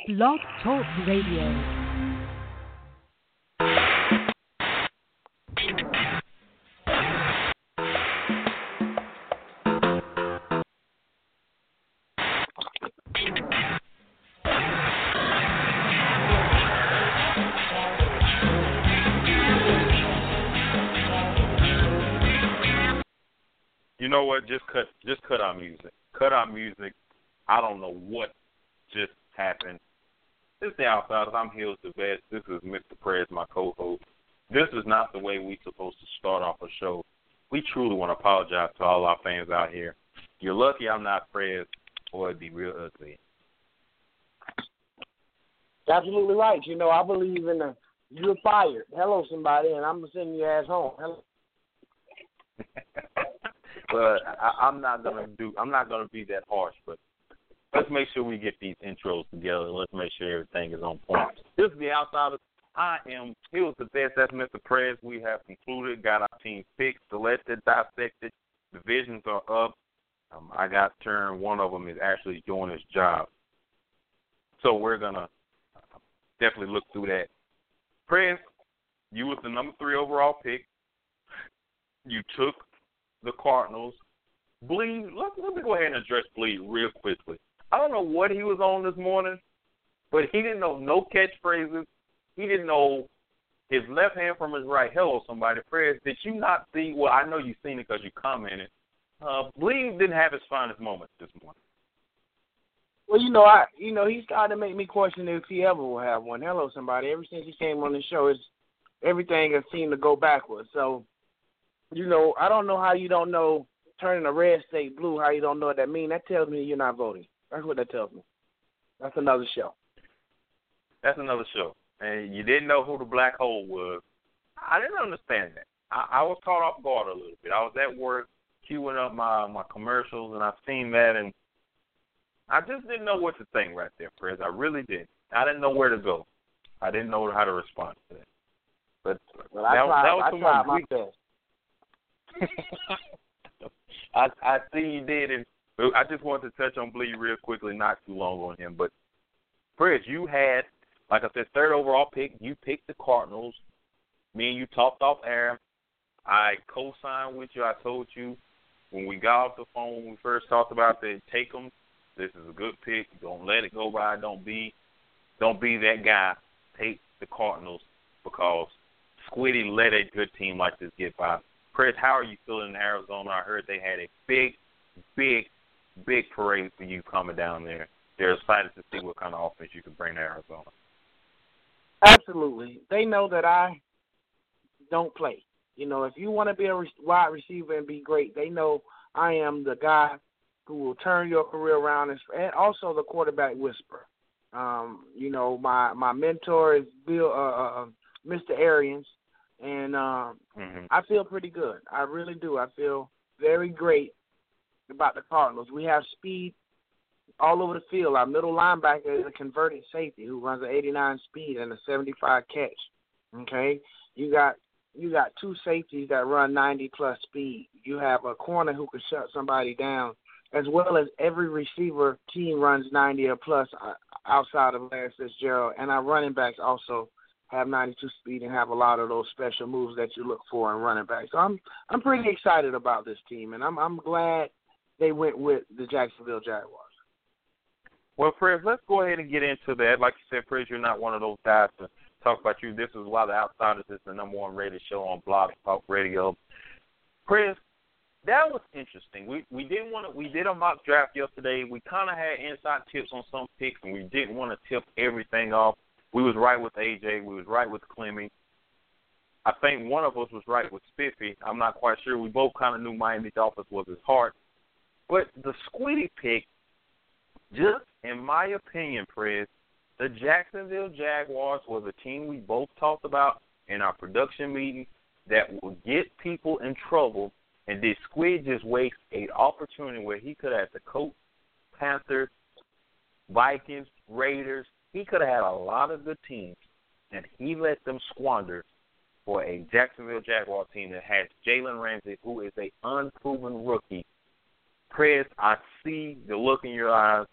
Blog Talk Radio. You know what? Just cut our music. Cut our music. I don't know what just happened. This is the Outsiders. I'm Hills the Best. This is Mr. Prez, my co-host. This is not the way we're supposed to start off a show. We truly want to apologize to all our fans out here. You're lucky I'm not Prez, or it'd be real ugly. Absolutely right. You know, I believe in you're fired. Hello, somebody, and I'm sending your ass home. Hello. But I'm not gonna be that harsh. But let's make sure we get these intros together. Let's make sure everything is on point. This is the Outsiders. I am Hills the Best. That's Mr. Prez. We have concluded, got our team fixed, selected, dissected. Divisions are up. I got turned. One of them is actually doing his job. So we're gonna definitely look through that. Prez, you was the number 3 overall pick. You took the Cardinals. Bleed, let me go ahead and address Bleed real quickly. I don't know what he was on this morning, but he didn't know no catchphrases. He didn't know his left hand from his right. Hello, somebody. Prez, did you not see? Well, I know you've seen it because you commented. Bleed didn't have his finest moments this morning. Well, he started to make me question if he ever will have one. Hello, somebody. Ever since he came on the show, everything has seemed to go backwards. So, I don't know how you don't know turning a red state blue, how you don't know what that means. That tells me you're not voting. That's what that tells me. That's another show. That's another show. And you didn't know who the black hole was. I didn't understand that. I was caught off guard a little bit. I was at work queuing up my commercials, and I seen that, and I just didn't know what to think right there, Prez. I really didn't. I didn't know where to go. I didn't know how to respond to that. But I tried my best. I see you did, and I just wanted to touch on Bleed real quickly, not too long on him. But, Prez, you had, like I said, 3rd overall pick. You picked the Cardinals. Me and you talked off air. I co-signed with you. I told you when we got off the phone, when we first talked about that, take them. This is a good pick. Don't let it go by. Don't be that guy. Take the Cardinals because Squiddy let a good team like this get by. Chris, how are you feeling in Arizona? I heard they had a big parade for you coming down there. They're excited to see what kind of offense you can bring to Arizona. Absolutely. They know that I don't play. If you want to be a wide receiver and be great, they know I am the guy who will turn your career around and also the quarterback whisperer. My mentor is Mr. Arians. And I feel pretty good. I really do. I feel very great about the Cardinals. We have speed all over the field. Our middle linebacker is a converted safety who runs an 89 speed and a 75 catch. Okay? You got 2 safeties that run 90-plus speed. You have a corner who can shut somebody down, as well as every receiver team runs 90 or plus outside of Larry Fitzgerald. And our running backs also have 92 speed and have a lot of those special moves that you look for in running back. So I'm pretty excited about this team, and I'm glad they went with the Jacksonville Jaguars. Well, Prez, let's go ahead and get into that. Like you said, Prez, you're not one of those guys to talk about you. This is why the Outsiders is the number 1 rated show on Blog Talk Radio. Prez, that was interesting. We did a mock draft yesterday. We kind of had inside tips on some picks, and we didn't want to tip everything off. We was right with AJ. We was right with Clemmy. I think one of us was right with Spiffy. I'm not quite sure. We both kind of knew Miami Dolphins was his heart. But the Squiddy pick, just in my opinion, Prez, the Jacksonville Jaguars was a team we both talked about in our production meeting that will get people in trouble. And did Squid just waste an opportunity where he could have the Colts, Panthers, Vikings, Raiders. He could have had a lot of good teams, and he let them squander for a Jacksonville Jaguar team that has Jalen Ramsey, who is an unproven rookie. Prez, I see the look in your eyes.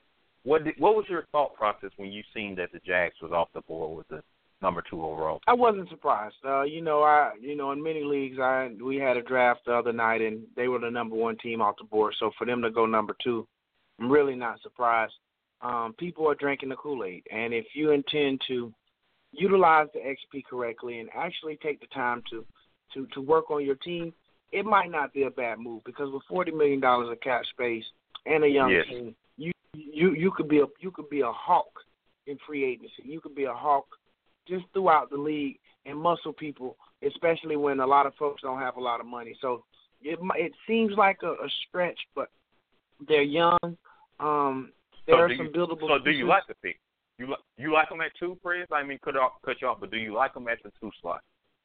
What was your thought process when you seen that the Jags was off the board with the number 2 overall? I wasn't surprised. In many leagues, we had a draft the other night, and they were the number 1 team off the board. So for them to go number 2, I'm really not surprised. People are drinking the Kool-Aid, and if you intend to utilize the XP correctly and actually take the time to work on your team, it might not be a bad move, because with $40 million of cap space and a young team, you could be a hawk in free agency. You could be a hawk just throughout the league and muscle people, especially when a lot of folks don't have a lot of money. So it seems like a stretch, but they're young. There are some buildable pieces. So do you like the pick? You like them at 2, Prez? I mean, cut you off, but do you like them at the 2 slot?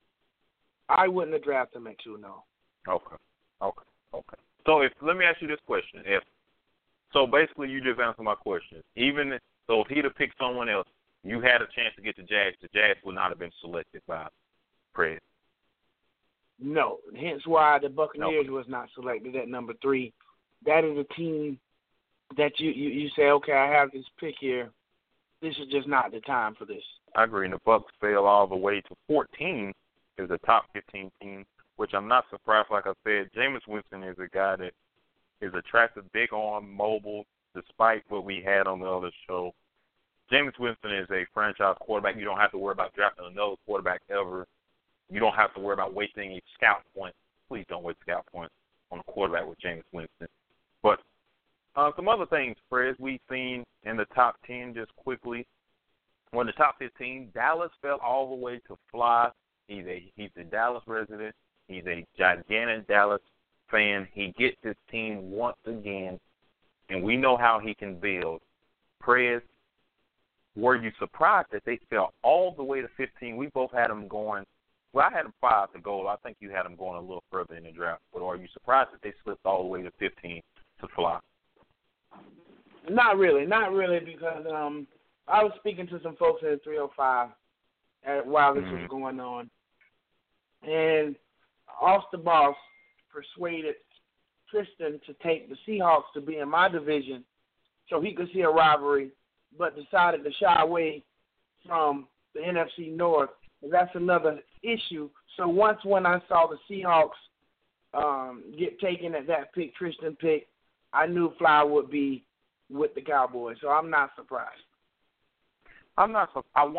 I wouldn't have drafted them at 2, no. Okay. So let me ask you this question. So basically you just answered my question. If he'd have picked someone else, you had a chance to get the Jags would not have been selected by Prez. No, hence why the Buccaneers was not selected at number 3. That is a team that you say, okay, I have this pick here. This is just not the time for this. I agree. And the Bucs fell all the way to 14 as a top 15 team, which I'm not surprised. Like I said, Jameis Winston is a guy that is attractive, big arm, mobile, despite what we had on the other show. Jameis Winston is a franchise quarterback. You don't have to worry about drafting another quarterback ever. You don't have to worry about wasting any scout points. Please don't waste scout points on a quarterback with Jameis Winston. But some other things, Prez, we've seen in the top 10 just quickly. When the top 15, Dallas fell all the way to fly. He's a Dallas resident. He's a gigantic Dallas fan. He gets his team once again, and we know how he can build. Prez, were you surprised that they fell all the way to 15? We both had them going. Well, I had them 5 to go. I think you had them going a little further in the draft. But are you surprised that they slipped all the way to 15 to fly? Not really, because I was speaking to some folks at 305 while this was going on, and Austin Boss persuaded Tristan to take the Seahawks to be in my division so he could see a rivalry, but decided to shy away from the NFC North. That's another issue. So when I saw the Seahawks get taken at that pick, Tristan pick, I knew Fly would be with the Cowboys. So I'm not surprised. I'm not surprised.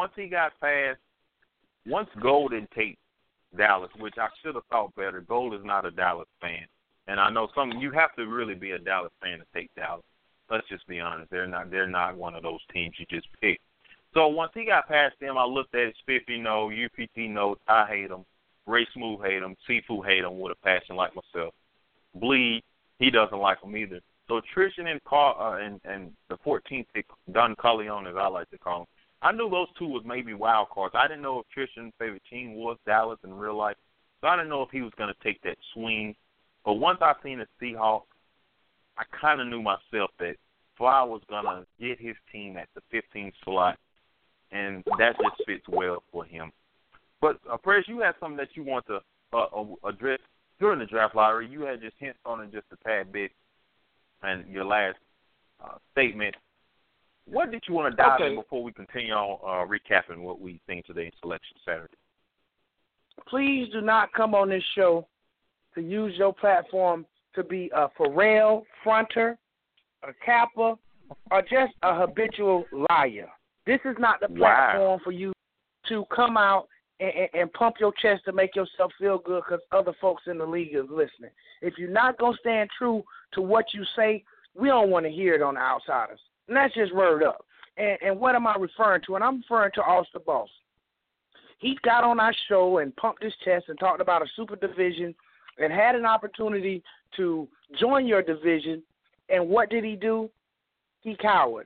Once Gold didn't take Dallas, which I should have thought better. Gold is not a Dallas fan. And I know you have to really be a Dallas fan to take Dallas. Let's just be honest. They're not one of those teams you just pick. So once he got past them, I looked at his Spiffy note, UPT notes. I hate him. Ray Smooth hate him. Seafood hate him with a passion like myself. Bleed, he doesn't like him either. So Tristan and the 14th pick, Don Corleone, as I like to call him, I knew those two was maybe wild cards. I didn't know if Tristan's favorite team was Dallas in real life. So I didn't know if he was going to take that swing. But once I seen the Seahawks, I kind of knew myself that Fly was going to get his team at the 15th slot, and that just fits well for him. But, Prez, you had something that you want to address during the draft lottery. You had just hints on it just a tad bit in your last statement. What did you want to dive in before we continue on recapping what we think today in Selection Saturday? Please do not come on this show to use your platform to be a Pharrell fronter, a capper, or just a habitual liar. This is not the platform for you to come out and pump your chest to make yourself feel good because other folks in the league is listening. If you're not going to stand true to what you say, we don't want to hear it on the outsiders. And that's just word up. And what am I referring to? And I'm referring to Austin Boss. He got on our show and pumped his chest and talked about a super division and had an opportunity to join your division. And what did he do? He cowered.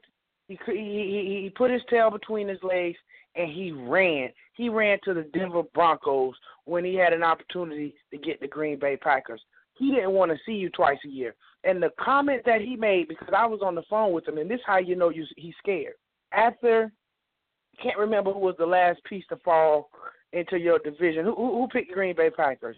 He put his tail between his legs and he ran. He ran to the Denver Broncos when he had an opportunity to get the Green Bay Packers. He didn't want to see you twice a year. And the comment that he made, because I was on the phone with him, and this is how you know he's scared. After, I can't remember who was the last piece to fall into your division. Who picked Green Bay Packers?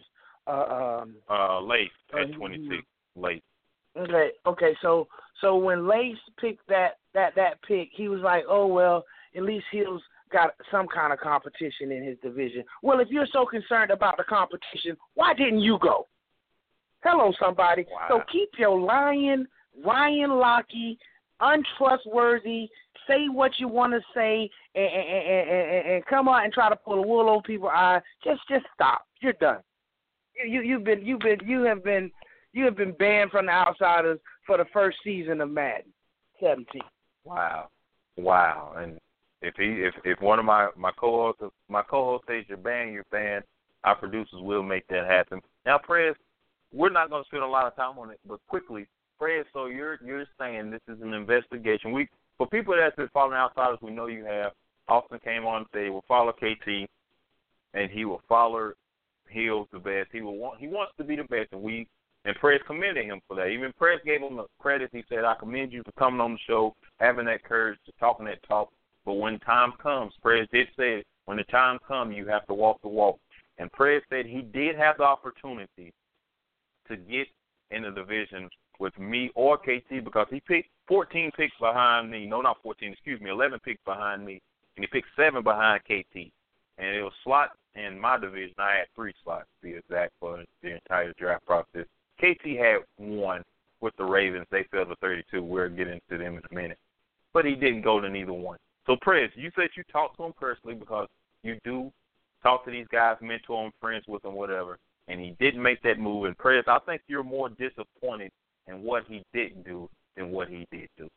Lace at 26. Lace. Okay. So when Lace picked that that pick, he was like, oh, well, at least Hill's got some kind of competition in his division. Well, if you're so concerned about the competition, why didn't you go? Hello, somebody. Wow. So keep your lying, Ryan Lochte, untrustworthy, say what you want to say, and come out and try to pull a wool over people's eyes. Just stop. You're done. You have been banned from the Outsiders for the first season of Madden 17. Wow. And if one of my co-hosts says you're banned, our producers will make that happen. Now, Prez, we're not going to spend a lot of time on it, but quickly, Prez, so you're saying this is an investigation. For people that's been following Outsiders, we know you have. Austin came on and said he will follow KT, and he will follow Hills the best. He wants to be the best, and Prez commended him for that. Even Prez gave him the credit. He said, I commend you for coming on the show, having that courage, to talking that talk. But when time comes, Prez did say, when the time comes, you have to walk the walk. And Prez said he did have the opportunity to get in the division with me or KT because he picked 14 picks behind me. No, not 14, 11 picks behind me. And he picked 7 behind KT. And it was slot in my division. I had 3 slots, to be exact, for the entire draft process. KT had 1 with the Ravens. They fell to 32. We'll get into them in a minute. But he didn't go to neither one. So, Prez, you said you talked to him personally because you do talk to these guys, mentor them, friends with them, whatever, and he didn't make that move. And, Prez, I think you're more disappointed in what he didn't do than what he did do.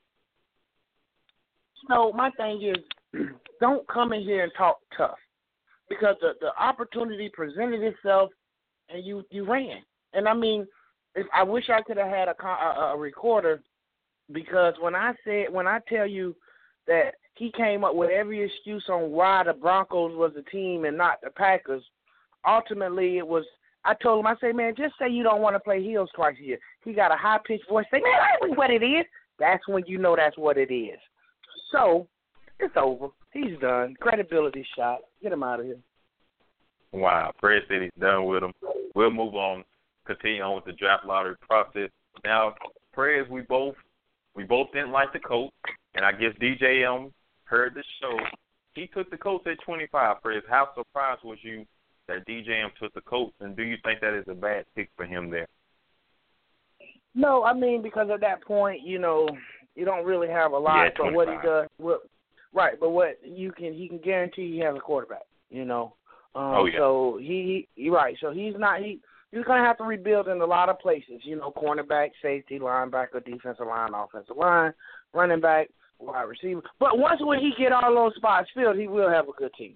So my thing is, don't come in here and talk tough because the opportunity presented itself and you ran. And, I mean, I wish I could have had a recorder because when I tell you that he came up with every excuse on why the Broncos was the team and not the Packers, ultimately it was, I told him, I said, man, just say you don't want to play Hills twice a year. He got a high-pitched voice. Say, man, that ain't what it is. That's when you know that's what it is. So, it's over. He's done. Credibility shot. Get him out of here. Wow. Prez said he's done with him. We'll move on, continue on with the draft lottery process. Now, Prez, we both didn't like the coach, and I guess DJM heard the show. He took the Colts at 25, Prez. How surprised was you that DJM took the Colts, and do you think that is a bad pick for him there? No, I mean, because at that point, you don't really have a lot, yeah, but what he does, right, but what he can guarantee he has a quarterback, So he's going to have to rebuild in a lot of places, cornerback, safety, linebacker, defensive line, offensive line, running back, wide receiver. But when he get all those spots filled, he will have a good team.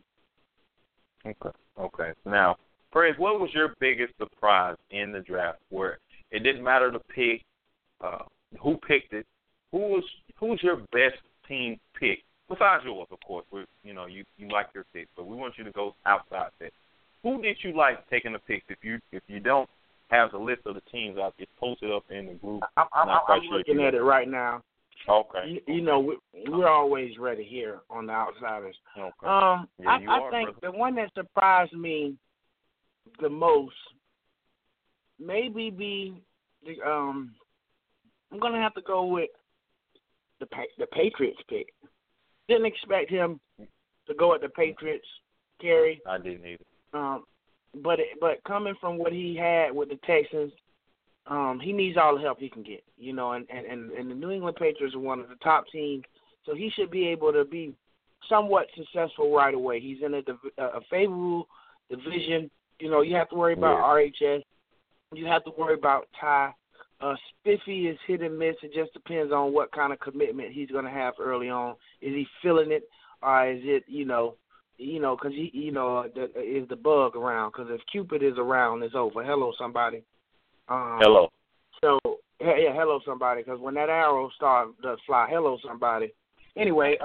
Okay. Now, Prez, what was your biggest surprise in the draft where it didn't matter the pick, who picked it? Who's your best team pick? Besides yours, of course. You like your picks, but we want you to go outside that. Who did you like taking the picks? If you don't have the list of the teams, I'll just post it up in the group. I'm looking at it right now. Okay. We're always ready here on the Outsiders. Okay. I think the one that surprised me the most maybe be the I'm gonna have to go with the Patriots pick. Didn't expect him to go at the Patriots, Kerry. I didn't either. But coming from what he had with the Texans, he needs all the help he can get, and the New England Patriots are one of the top teams, so he should be able to be somewhat successful right away. He's in a favorable division. You have to worry about RHS. You have to worry about Ty. Spiffy is hit and miss. It just depends on what kind of commitment he's going to have early on. Is he feeling it, or is it, because is the bug around? Because if Cupid is around, it's over. Hello, somebody. Hello. So, hello, somebody, because when that arrow does fly, hello, somebody. Anyway,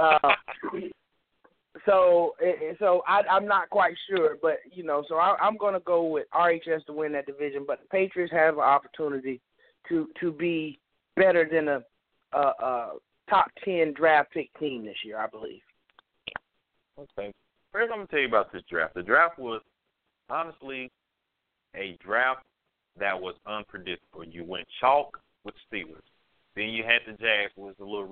so I'm not quite sure, but, so I'm going to go with RHS to win that division, but the Patriots have an opportunity to be better than a top 10 draft pick team this year, I believe. Okay. First, I'm going to tell you about this draft. The draft was honestly a draft that was unpredictable. You went chalk with Steelers. Then you had the Jags, was a little reach.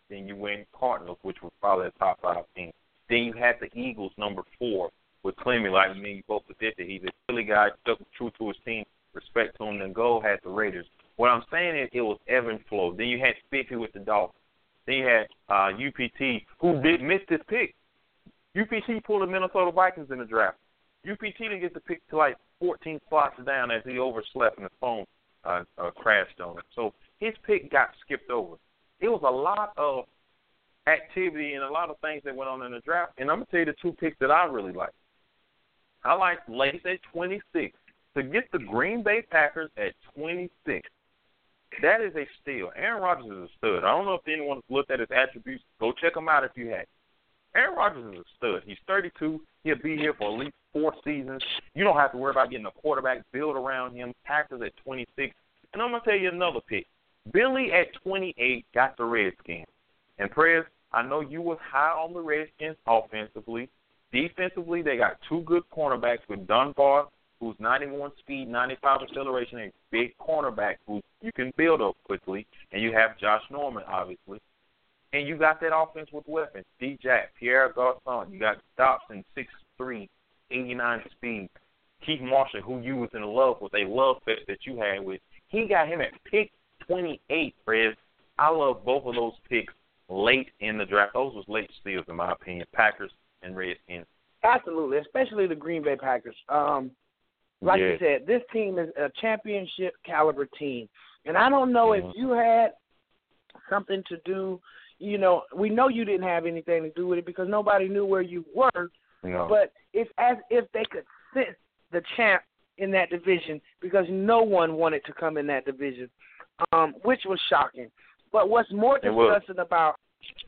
Then you went Cardinals, which was probably a top 5 team. Then you had the Eagles, number 4, with Clemmy. Like me, you both predicted he's a Philly guy, stuck true to his team, respect to him. Then Gold had the Raiders. What I'm saying is it was ebb and flow. Then you had Spiffy with the Dolphins. Then you had UPT, who did miss this pick. UPT pulled the Minnesota Vikings in the draft. UPT didn't get the pick to like 14 spots down as he overslept and his phone crashed on him. So his pick got skipped over. It was a lot of activity and a lot of things that went on in the draft. And I'm going to tell you the 2 picks that I really like. I like Lace at 26. To get the Green Bay Packers at 26, that is a steal. Aaron Rodgers is a stud. I don't know if anyone's looked at his attributes. Go check him out if you have. Aaron Rodgers is a stud. He's 32. He'll be here for at least 4 seasons. You don't have to worry about getting a quarterback built around him. Packers at 26. And I'm going to tell you another pick. Billy at 28 got the Redskins. And, Prez, I know you was high on the Redskins offensively. Defensively, they got 2 good cornerbacks with Dunbar, who's 91 speed, 95 acceleration, a big cornerback who you can build up quickly. And you have Josh Norman, obviously. And you got that offense with weapons. D-Jack, Pierre Garçon. You got Dobson, 6'3", 89 speed. Keith Marshall, who you was in love with, a love fest that you had with. He got him at pick 28, Fred. I love both of those picks late in the draft. Those was late steals, in my opinion, Packers and Redskins. Absolutely, especially the Green Bay Packers. Like you said, this team is a championship-caliber team. And I don't know if you had something to do. You know, we know you didn't have anything to do with it because nobody knew where you were. No. But it's as if they could sense the champ in that division because no one wanted to come in that division, which was shocking. But what's more discussing about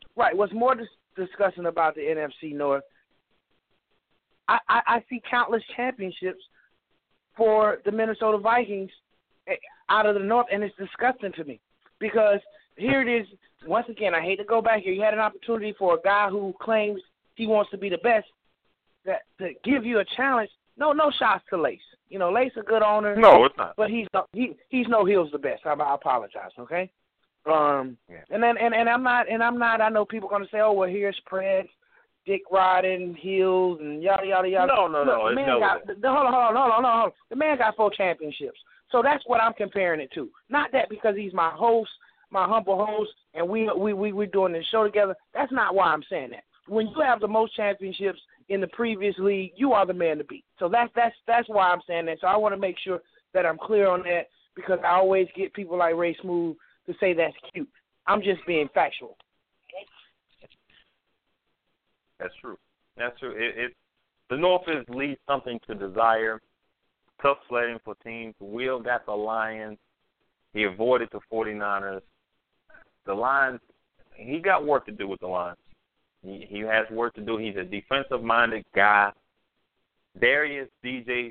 the NFC North, I see countless championships for the Minnesota Vikings out of the North, and it's disgusting to me because here it is. Once again, I hate to go back here. You had an opportunity for a guy who claims he wants to be the best to give you a challenge. No shots to Lace. You know, Lace a good owner. No, it's not. But he's no Hill's the best. I apologize. Okay. And I'm not. I know people are gonna say, oh well, here's Pred, Dick Rodden, Hills, and yada yada yada. No. Look, hold on. The man got 4 championships. So that's what I'm comparing it to. Not that because he's my host, my humble host, and we're doing this show together. That's not why I'm saying that. When you have the most championships in the previous league, you are the man to beat. So that's why I'm saying that. So I want to make sure that I'm clear on that because I always get people like Ray Smooth to say that's cute. I'm just being factual. That's true. The North leaves something to desire. Tough sledding for teams. Will got the Lions. He avoided the 49ers. The Lions, he got work to do with the Lions. He has work to do. He's a defensive-minded guy. Darius DJ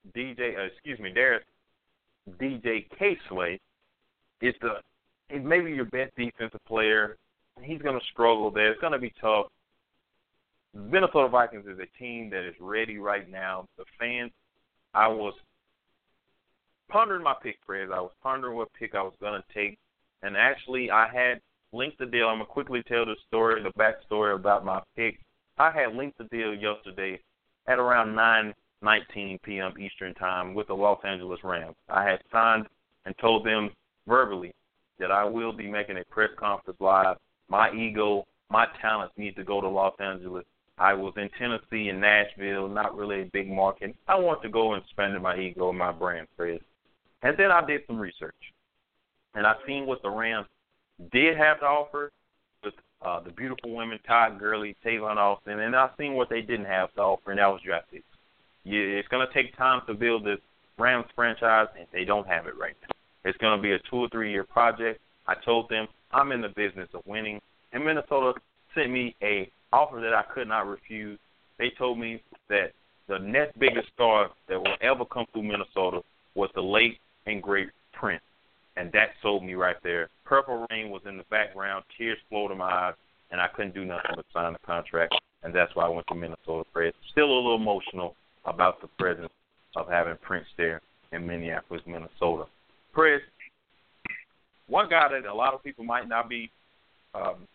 K-Slay is maybe your best defensive player. He's going to struggle there. It's going to be tough. The Minnesota Vikings is a team that is ready right now. The fans, I was pondering my pick, Fred. I was pondering what pick I was going to take. And actually, I had linked the deal. I'm going to quickly tell the backstory about my pick. I had linked the deal yesterday at around 9:19 p.m. Eastern Time with the Los Angeles Rams. I had signed and told them verbally that I will be making a press conference live. My ego, my talents need to go to Los Angeles. I was in Tennessee and Nashville, not really a big market. I want to go and spend my ego and my brand, Fred. And then I did some research. And I seen what the Rams did have to offer with the beautiful women, Todd Gurley, Tavon Austin, and I seen what they didn't have to offer, and that was draft picks. It's going to take time to build this Rams franchise, and they don't have it right now. It's going to be a 2 or 3 year project. I told them I'm in the business of winning, and Minnesota sent me a offer that I could not refuse. They told me that the next biggest star that will ever come through Minnesota was the late and great Prince. And that sold me right there. Purple Rain was in the background, tears flowed in my eyes, and I couldn't do nothing but sign the contract, and that's why I went to Minnesota, Fred. Still a little emotional about the presence of having Prince there in Minneapolis, Minnesota. Fred, one guy that a lot of people might not be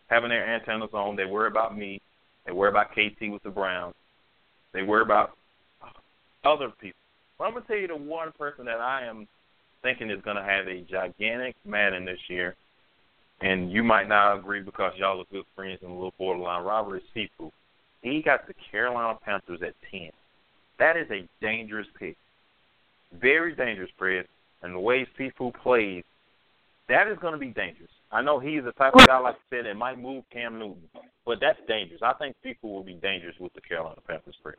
having their antennas on. They worry about me. They worry about KT with the Browns. They worry about other people. But I'm going to tell you the one person that I am thinking is going to have a gigantic Madden this year, and you might not agree because y'all are good friends and a little borderline rivalry, is Sifu. He got the Carolina Panthers at 10. That is a dangerous pick. Very dangerous, Fred. And the way Sifu plays, that is going to be dangerous. I know he's the type of guy, like I said, that might move Cam Newton, but that's dangerous. I think Sifu will be dangerous with the Carolina Panthers, Fred.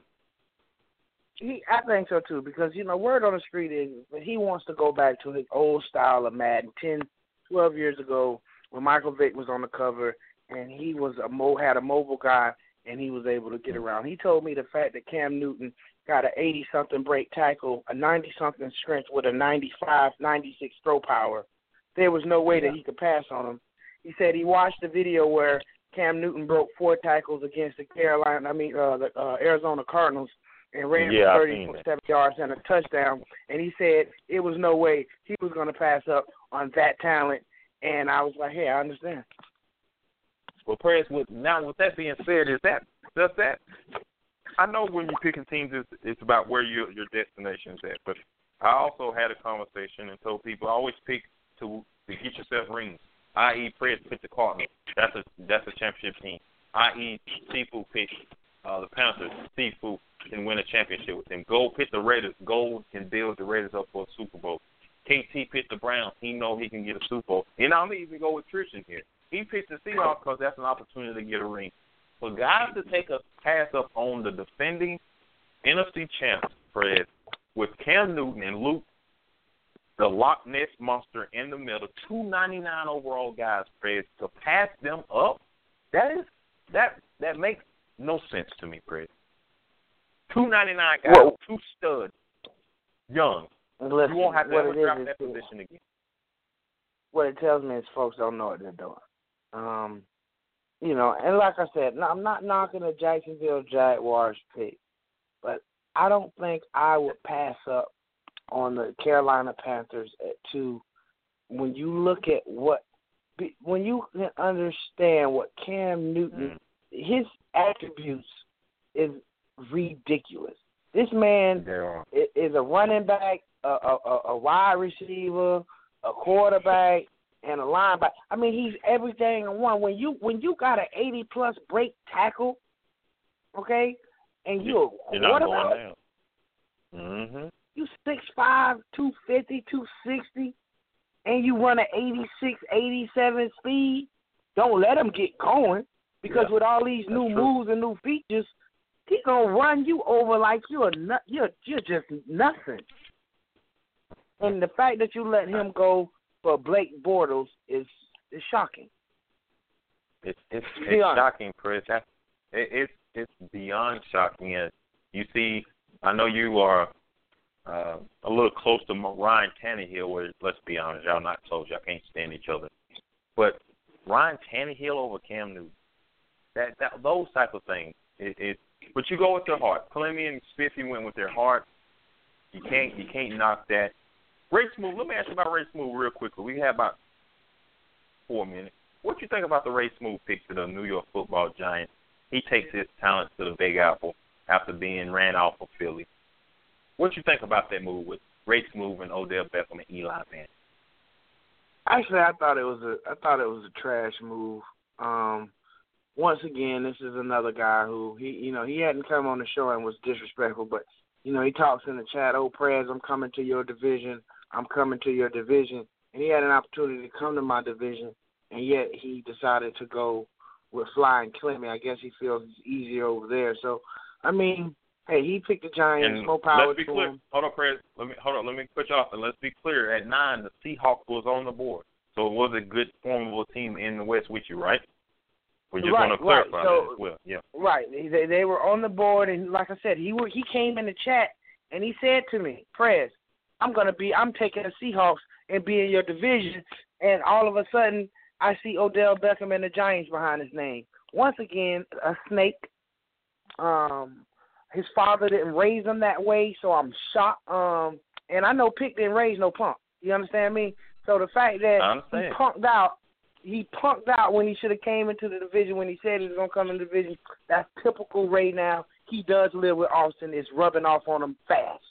I think so, too, because, word on the street is he wants to go back to his old style of Madden 10, 12 years ago when Michael Vick was on the cover and he was had a mobile guy and he was able to get around. He told me the fact that Cam Newton got an 80-something break tackle, a 90-something strength with a 95, 96 throw power, there was no way that he could pass on him. He said he watched the video where Cam Newton broke 4 tackles against the Arizona Cardinals and ran for 37 yards and a touchdown, and he said it was no way he was going to pass up on that talent, and I was like, hey, I understand. Well, Prez, with that being said, does that? I know when you're picking teams, it's about where your destination is at, but I also had a conversation and told people I always pick to get yourself rings, i.e. Prez picked the Cardinals. That's a championship team. I.e. Sifu picked the Panthers. Sifu can win a championship with them. Gold picked the Raiders. Gold can build the Raiders up for a Super Bowl. KT picked the Browns. He know he can get a Super Bowl. And I'm even go with Christian here. He picked the Seahawks because that's an opportunity to get a ring. For guys to take a pass up on the defending NFC champs, Fred, with Cam Newton and Luke, the Loch Ness Monster in the middle, 299 overall guys, Fred, to pass them up, that makes no sense to me, Fred. 299 guys, 2 studs, young. Listen, you won't have to ever drop that position again. What it tells me is folks don't know what they're doing. And like I said, I'm not knocking the Jacksonville Jaguars pick, but I don't think I would pass up on the Carolina Panthers at 2 when you look at when you can understand what Cam Newton, his attributes is ridiculous. This man is a running back, a wide receiver, a quarterback, and a linebacker. I mean, he's everything in one. When you got an 80-plus break tackle, okay, and you're not going down. Mm-hmm. You 6'5", 250, 260, and you run an 86, 87 speed, don't let him get going because with all these new moves and new features, he gonna run you over like you're just nothing. And the fact that you let him go for Blake Bortles is shocking. It's shocking, Chris. It's beyond shocking. And you see, I know you are a little close to Ryan Tannehill, where, let's be honest, y'all not close. Y'all can't stand each other. But Ryan Tannehill over Cam Newton, those type of things. But you go with your heart. Clemmy and Spiffy went with their heart. You can't knock that. Ray Smoove, let me ask you about Ray Smoove real quickly. We have about 4 minutes. What do you think about the Ray Smoove pick to the New York Football Giants? He takes his talent to the Big Apple after being ran off of Philly. What do you think about that move with Ray Smoove and Odell Beckham and Eli Manning? Actually, I thought it was a trash move. Once again, this is another guy who he hadn't come on the show and was disrespectful, but he talks in the chat, "Oh, Prez, I'm coming to your division. I'm coming to your division." And he had an opportunity to come to my division, and yet he decided to go with Flying Clemmy. I guess he feels it's easier over there. So, I mean, hey, he picked the Giants. And more power let's be to clear. him. Hold on, Prez. Let me cut you off, and let's be clear. At 9, the Seahawks was on the board, so it was a good, formidable team in the West with you, right? We just want to clarify that as well. Yeah. Right. They were on the board, and like I said, he came in the chat and he said to me, "Prez, I'm taking the Seahawks and be in your division." And all of a sudden, I see Odell Beckham and the Giants behind his name. Once again, a snake. His father didn't raise him that way, so I'm shocked. And I know Pick didn't raise no punk. You understand me? So the fact that he punked out he punked out when he should have came into the division when he said he was going to come in the division. That's typical Ray now. He does live with Austin. It's rubbing off on him fast.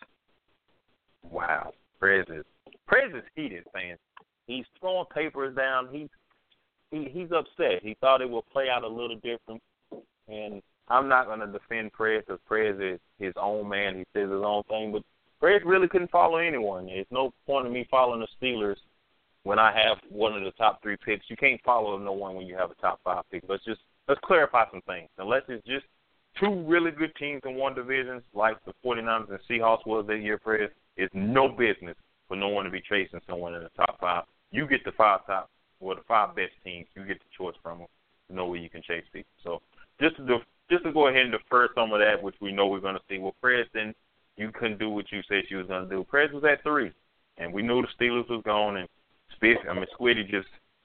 Wow. Prez is heated, man. He's throwing papers down. He's upset. He thought it would play out a little different. And I'm not going to defend Prez because Prez is his own man. He says his own thing. But Prez really couldn't follow anyone. There's no point in me following the Steelers when I have one of the top 3 picks. You can't follow no one when you have a top 5 pick. Let's clarify some things. Unless it's just 2 really good teams in one division, like the 49ers and Seahawks was that year, Prez, it's no business for no one to be chasing someone in the top 5. You get the 5 best teams. You get the choice from them to know where you can chase people. So just to go ahead and defer some of that, which we know we're going to see. Well, Prez, then you couldn't do what you said she was going to do. Prez was at 3, and we knew the Steelers was gone, and Squiddy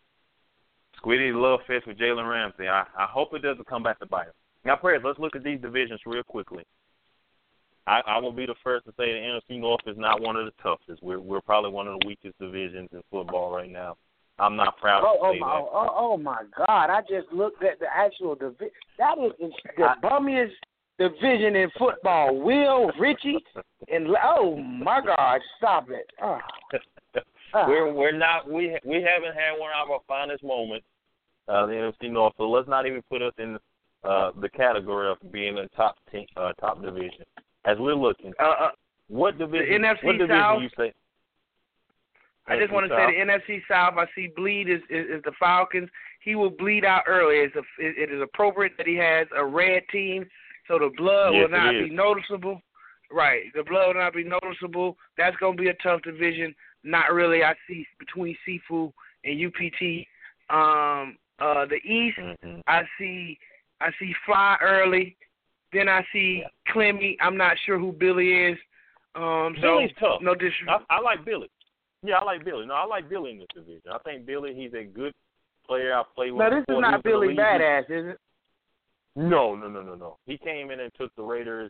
love fest with Jalen Ramsey. I hope it doesn't come back to bite him. Now, Prez, let's look at these divisions real quickly. I will be the first to say the NFC North is not one of the toughest. We're probably one of the weakest divisions in football right now. I'm not proud to say that. Oh, my God. I just looked at the actual division. That is the bummiest division in football. Will, Richie, and oh, my God, stop it. We're not. We haven't had one of our finest moments, the NFC North. So let's not even put us in the category of being in top division. As we're looking, what division? The NFC what division South, you say? I just want to say the NFC South. I see bleed is the Falcons. He will bleed out early. It is appropriate that he has a red team, so the blood will not be noticeable. Right, the blood will not be noticeable. That's going to be a tough division. Not really. I see between Sifu and UPT. The East, I see Fly early. Then I see Clemmy. I'm not sure who Billy is. Billy's tough. No disrespect. I like Billy. Yeah, I like Billy. No, I like Billy in this division. I think Billy, he's a good player. I played with him. No, this is not Billy Badass, is it? No. He came in and took the Raiders.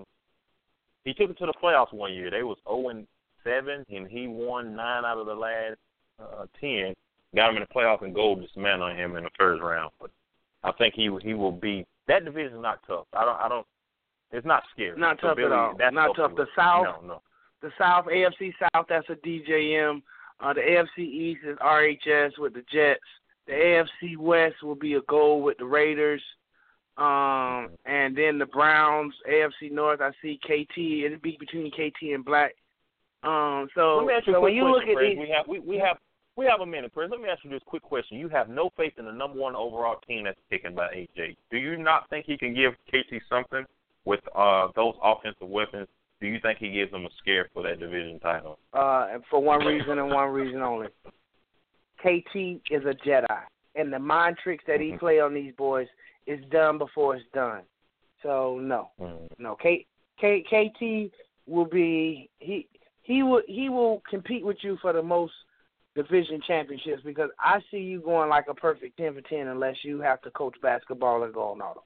He took it to the playoffs one year. They was 0-7, and he won 9 out of the last 10. Got him in the playoffs and gold dismantled him in the first round. But I think he will be. That division is not tough. I don't. It's not scary. Not tough Billy, at all. Not tough. The South. No. The South, AFC South, that's a DJM. The AFC East is RHS with the Jets. The AFC West will be a goal with the Raiders. And then the Browns, AFC North, I see KT. It'll be between KT and Black. So let me ask you when you look at these, we have a minute, Chris. Let me ask you this quick question. You have no faith in the number 1 overall team that's taken by AJ. Do you not think he can give KT something with those offensive weapons? Do you think he gives them a scare for that division title? For one reason and one reason only. KT is a Jedi, and the mind tricks that he play on these boys is done before it's done. So no. KT will be he will compete with you for the most division championships because I see you going like a perfect 10 for 10 unless you have to coach basketball and go on auto.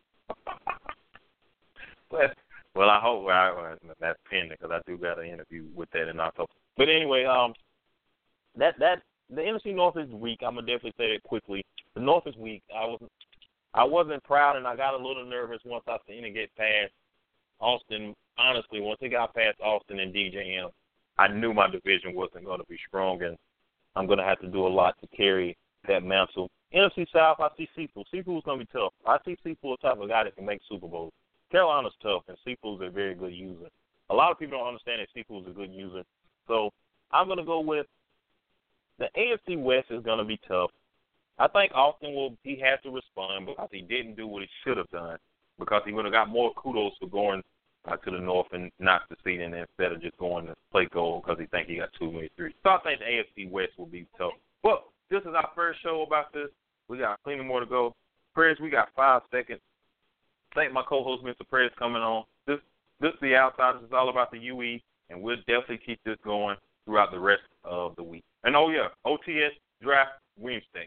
Well, I hope that's pending because I do got an interview with that in October. But anyway, that the NFC North is weak. I'm gonna definitely say that quickly. The North is weak. I wasn't proud, and I got a little nervous once I seen it get past Austin. Honestly, once it got past Austin and DJM, I knew my division wasn't going to be strong, and I'm going to have to do a lot to carry that mantle. NFC South, I see Seafood. Seafood's going to be tough. I see Seafood the type of guy that can make Super Bowls. Carolina's tough, and Seafood's a very good user. A lot of people don't understand that Seafood's a good user. So I'm going to go with the AFC West is going to be tough. I think Austin he has to respond because he didn't do what he should have done because he would have got more kudos for going to the North and not succeeding instead of just going to play goal because he think he got too many threes. So I think the AFC West will be tough. Well, this is our first show about this. We got plenty more to go. Prez, we got 5 seconds. Thank my co-host, Mr. Prez, coming on. This The Outsiders is all about the UE, and we'll definitely keep this going throughout the rest of the week. And, oh, yeah, OTS Draft Wednesday.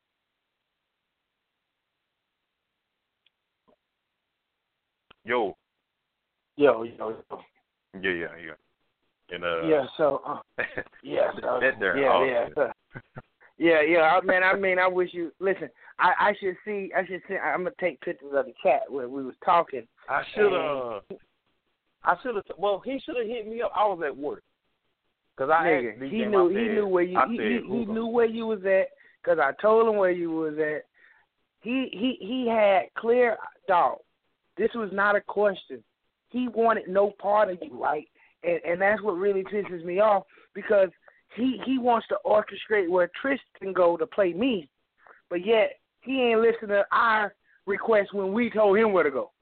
Yo. Yeah. And yeah. So. Yeah. So, that there. yeah. So, Yeah. I mean, I wish you listen. I should see. I'm gonna take pictures of the chat where we was talking. I should have. Well, he should have hit me up. I was at work. Cause he knew where you was at. Cause I told him where you was at. He had clear dog. This was not a question. He wanted no part of you, right? And that's what really pisses me off because he wants to orchestrate where Tristan go to play me, but yet he ain't listening to our request when we told him where to go.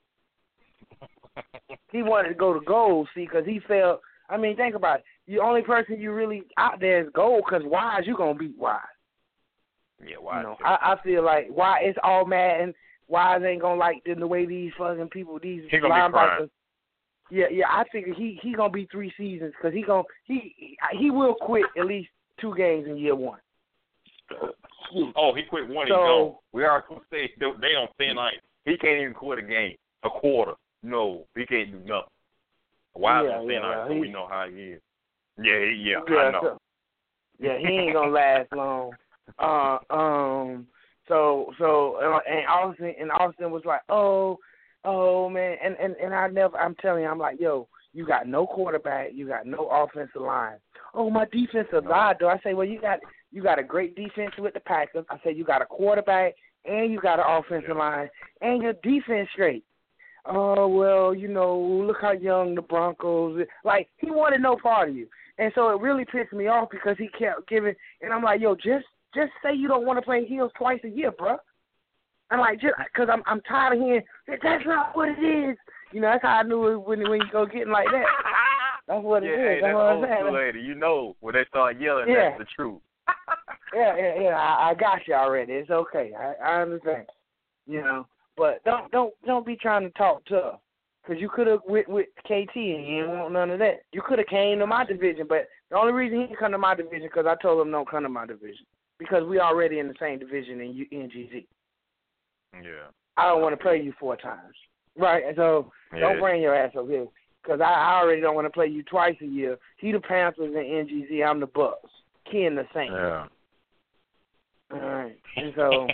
He wanted to go to Gold, see, because he felt. I mean, think about it. The only person you really out there is Gold, because Wise, you gonna beat Wise. Yeah, Wise. You know, I feel like Wise it's all mad, and Wise ain't gonna like the way these fucking people, these linebackers. Yeah. I think he gonna be 3 seasons because he will quit at least 2 games in year 1. Oh, he quit 1. He gone. We are gonna say they on thin ice. He can't even quit a game, a quarter. No, he can't do nothing. Wise on thin ice, so we know how he is. Yeah, I know. He ain't gonna last long. So Austin was like, oh man, and I'm telling you, I'm like, yo, you got no quarterback, you got no offensive line. Oh, my defensive line, though. I say, well, you got a great defense with the Packers. I say you got a quarterback and you got an offensive line and your defense straight. Oh, well, you know, look how young the Broncos. Like, he wanted no part of you. And so it really pissed me off because he kept giving, and I'm like, yo, just say you don't want to play heels twice a year, bro. I'm like, just because I'm tired of hearing that's not what it is. You know, that's how I knew it when you go getting like that. That's what it is. Hey, that's what old school lady. You know, when they start yelling, that's the truth. Yeah. I got you already. It's okay. I understand. You know, but don't be trying to talk tough. Because you could have with KT and you didn't want none of that. You could have came to my division, but the only reason he didn't come to my division because I told him don't come to my division. Because we already in the same division in NGZ. Yeah. I don't want to play you 4 times. Right? So don't bring your ass up here. Because I already don't want to play you twice a year. He the Panthers and NGZ. I'm the Bucks. Ken the Saints. Yeah. All right. And so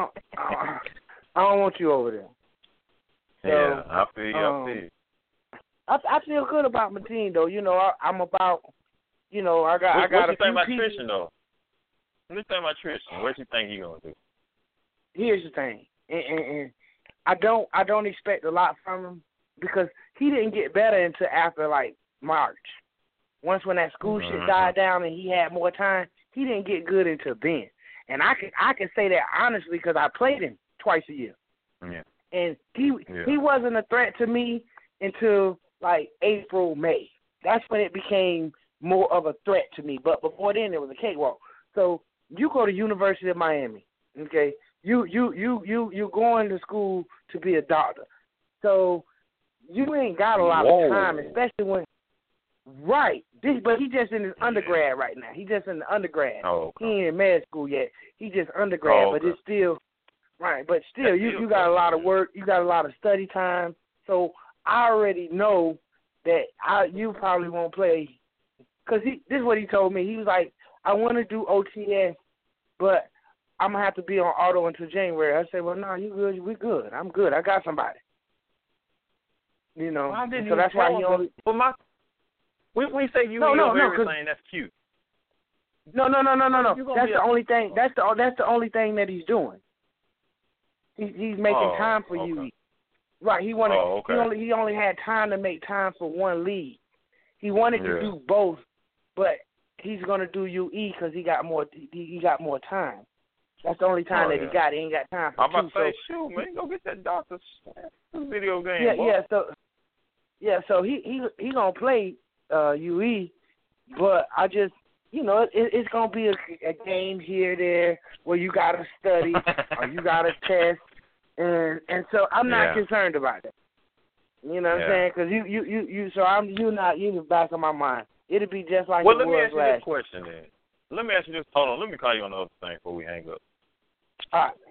I don't want you over there. So, yeah, I feel you. I feel good about my team, though. You know, I'm about, you know, I got what a few you think about people. Tristan, though? What do you think about Tristan? What you think he gonna do? Here's the thing, and I don't expect a lot from him because he didn't get better until after like March. Once when that school shit died down and he had more time, he didn't get good until then. And I can say that honestly because I played him twice a year. Yeah. And he wasn't a threat to me until like April, May. That's when it became more of a threat to me. But before then, it was a cakewalk. So you go to University of Miami, okay? You going to school to be a doctor. So you ain't got a lot of time, especially when but he just in his undergrad right now. He just in the undergrad. Oh, okay. He ain't in med school yet. He just undergrad, but it's still. Right, but still, you got a lot of work. You got a lot of study time. So I already know that you probably won't play. Because this is what he told me. He was like, I want to do OTS, but I'm going to have to be on auto until January. I said, well, no, you good. We good. I'm good. I got somebody. You know, so that's why he only. When you say you everything, that's cute. No. That's the only thing. That's the only thing that he's doing. He's making time for you. Right. He only had time to make time for one league. He wanted to do both, but he's gonna do UE because he got more time. That's the only time that he got. He ain't got time for I'm about to say, shoot, man, go get that doctor's video game. So he gonna play UE, but I just. You know, it's going to be a game here, there, where you got to study or you got to test. And so I'm not concerned about that. You know what I'm saying? Because you're in the back of my mind. It'll be just like it was last. Well, let me ask you this question then. Let me ask you this. Hold on. Let me call you on the other thing before we hang up. All right.